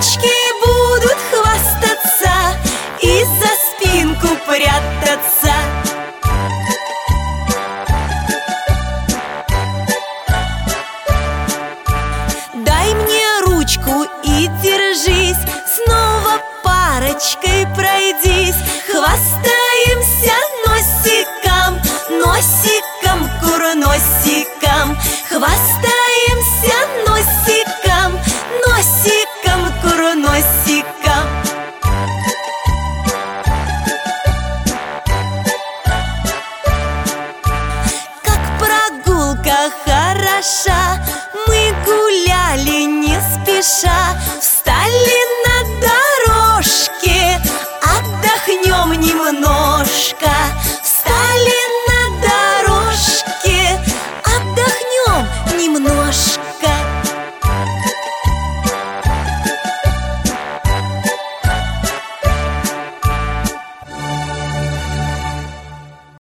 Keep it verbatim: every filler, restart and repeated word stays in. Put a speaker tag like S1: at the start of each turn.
S1: Девочки будут хвастаться и за спинку прятаться. Дай мне ручку и держись, снова парочкой пройдись. Хвастаемся носиком, носиком, курносиком. Хвастаемся носиком, носиком, курносиком. Как прогулка хороша, мы гуляли не спеша, встали